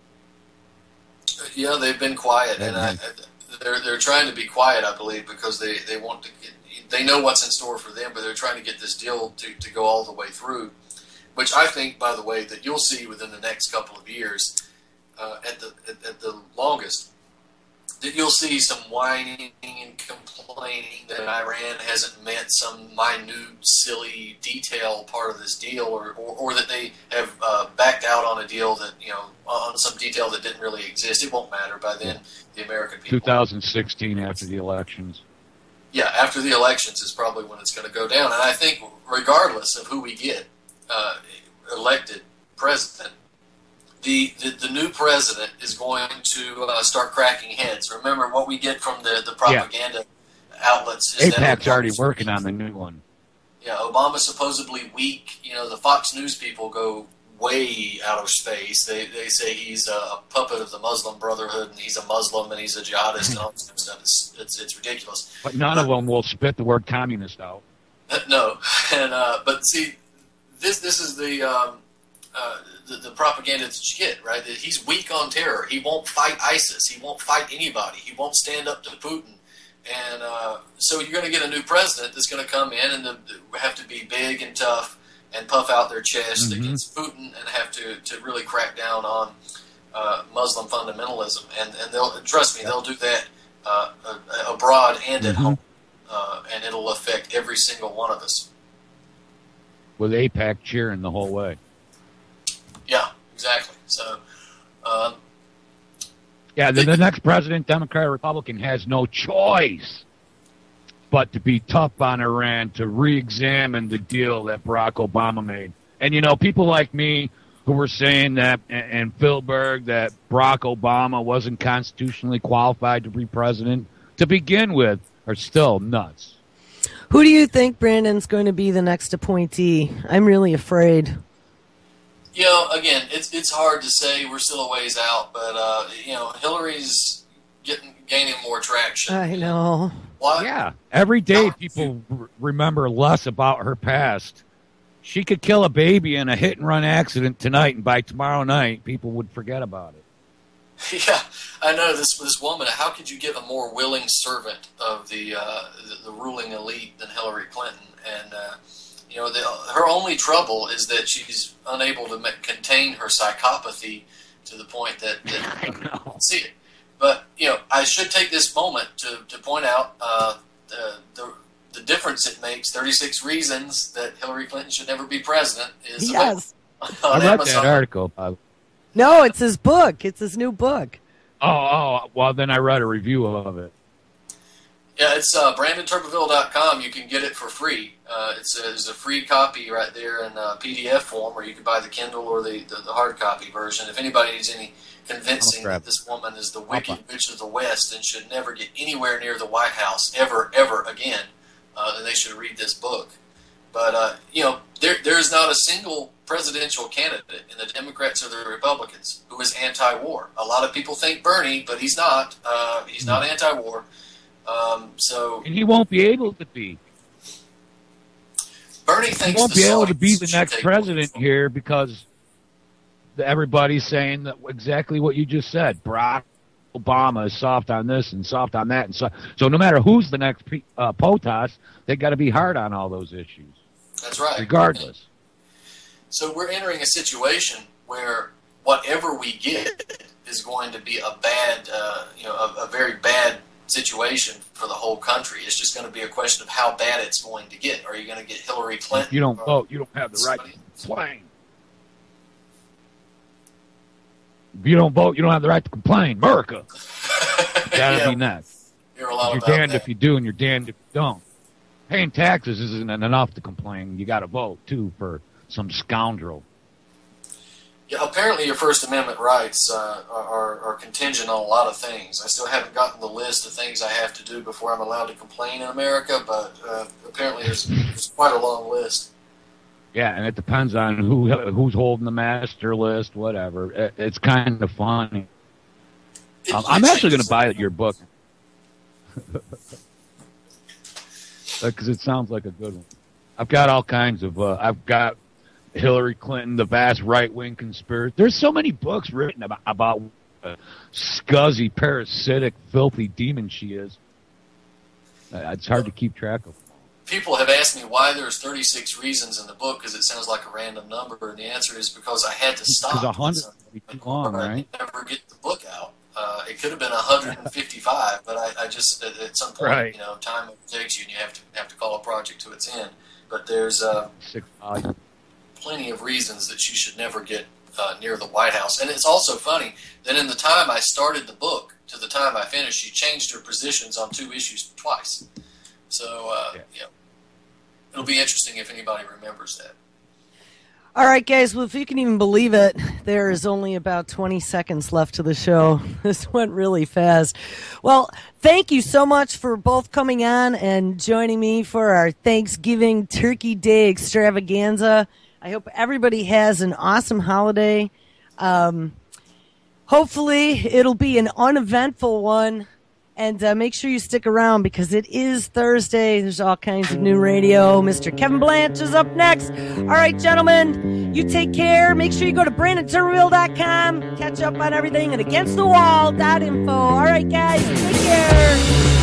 Yeah, they've been quiet, and I, they're they're trying to be quiet, I believe, because they, they want to get, they know what's in store for them, but they're trying to get this deal to, to go all the way through. Which I think, by the way, that you'll see within the next couple of years, uh, at the at, at the longest, that you'll see some whining and complaining that Iran hasn't met some minute, silly detail part of this deal, or, or, or that they have uh, backed out on a deal that, you know, on some detail that didn't really exist. It won't matter by then. The American people. twenty sixteen, after the elections. Yeah, after the elections is probably when it's going to go down, and I think regardless of who we get. Uh, elected president, the, the the new president is going to uh, start cracking heads. Remember, what we get from the, the propaganda yeah. outlets is AIPAC's that already working on the new one. Yeah, Obama's supposedly weak. You know, the Fox News people go way out of space. They they say he's a puppet of the Muslim Brotherhood, and he's a Muslim, and he's a jihadist, and all this kind of stuff. It's, it's, it's ridiculous. But none of them will spit the word communist out. No, and uh, but see, This this is the, um, uh, the the propaganda that you get, right? That he's weak on terror. He won't fight ISIS. He won't fight anybody. He won't stand up to Putin. And uh, so you're going to get a new president that's going to come in and the, the, have to be big and tough and puff out their chest mm-hmm. against Putin and have to, to really crack down on uh, Muslim fundamentalism. And and they'll trust me, they'll do that uh, abroad and at mm-hmm. home, uh, and it'll affect every single one of us. With AIPAC cheering the whole way. Yeah, exactly. So, um, yeah, the, the next president, Democrat or Republican, has no choice but to be tough on Iran, to re-examine the deal that Barack Obama made. And, you know, people like me who were saying that, and, and Phil Berg, that Barack Obama wasn't constitutionally qualified to be president to begin with, are still nuts. Who do you think, Brandon's going to be the next appointee? I'm really afraid. You know, again, it's it's hard to say. We're still a ways out, but uh, you know, Hillary's getting gaining more traction. I know. Why? Yeah, every day people r- remember less about her past. She could kill a baby in a hit and run accident tonight, and by tomorrow night, people would forget about it. Yeah, I know this this woman. How could you get a more willing servant of the uh, the, the ruling elite than Hillary Clinton? And uh, you know, the, her only trouble is that she's unable to ma- contain her psychopathy to the point that, that I know. see it. But you know, I should take this moment to to point out uh, the, the the difference it makes. thirty-six reasons that Hillary Clinton should never be president is yes. I read that article. Uh, No, it's his book. It's his new book. Oh, oh, well, then I read a review of it. Yeah, it's uh, Brandon Turpeville dot com. You can get it for free. Uh, it's a, there's a free copy right there in uh, P D F form, or you can buy the Kindle or the, the, the hard copy version. If anybody needs any convincing that this woman is the wicked witch of the West and should never get anywhere near the White House ever, ever again, uh, then they should read this book. But, uh, you know, there there's not a single presidential candidate in the Democrats or the Republicans who is anti-war. A lot of people think Bernie, but he's not. Uh, he's not anti-war. Um, so, and he won't be able to be. Bernie thinks he won't the be able to be Saudis the should next take president control. here because everybody's saying that exactly what you just said. Barack Obama is soft on this and soft on that, and so so no matter who's the next uh, POTUS, they got to be hard on all those issues. That's right. Regardless. So we're entering a situation where whatever we get is going to be a bad, uh, you know, a, a very bad situation for the whole country. It's just going to be a question of how bad it's going to get. Are you going to get Hillary Clinton? If you don't or vote, you don't have the right somebody? to complain. If you don't vote, you don't have the right to complain. America. That'll Yeah, be next. hear a lot You're about damned that. if you do and you're damned if you don't. Paying taxes isn't enough to complain. You got to vote, too, for some scoundrel. Yeah, apparently your First Amendment rights uh, are, are contingent on a lot of things. I still haven't gotten the list of things I have to do before I'm allowed to complain in America, but uh, apparently there's, there's quite a long list. Yeah, and it depends on who who's holding the master list, whatever. It, it's kind of funny. It Um, I'm actually going changes. to buy your book because it sounds like a good one. I've got all kinds of. Uh, I've got Hillary Clinton, the vast right-wing conspiracy. There's so many books written about about uh, scuzzy, parasitic, filthy demon she is. Uh, it's hard to keep track of. People have asked me why there's thirty-six reasons in the book because it sounds like a random number, and the answer is because I had to stop. Because a hundred It's would be too long, I right? never get the book out. Uh, it could have been one hundred fifty-five, but I, I just at, at some point, Right. you know, time takes you, and you have to have to call a project to its end. But there's uh, Six volumes. plenty of reasons that she should never get uh, near the White House. And it's also funny that in the time I started the book to the time I finished, she changed her positions on two issues twice. So, uh, Yeah. yeah, it'll be interesting if anybody remembers that. All right, guys. Well, if you can even believe it, there is only about twenty seconds left to the show. This went really fast. Well, thank you so much for both coming on and joining me for our Thanksgiving Turkey Day extravaganza. I hope everybody has an awesome holiday. Um, hopefully, it'll be an uneventful one. And uh, make sure you stick around because it is Thursday. There's all kinds of new radio. Mister Kevin Blanche is up next. All right, gentlemen, you take care. Make sure you go to Brandon Turville dot com. Catch up on everything at against the wall dot info. All right, guys, take care.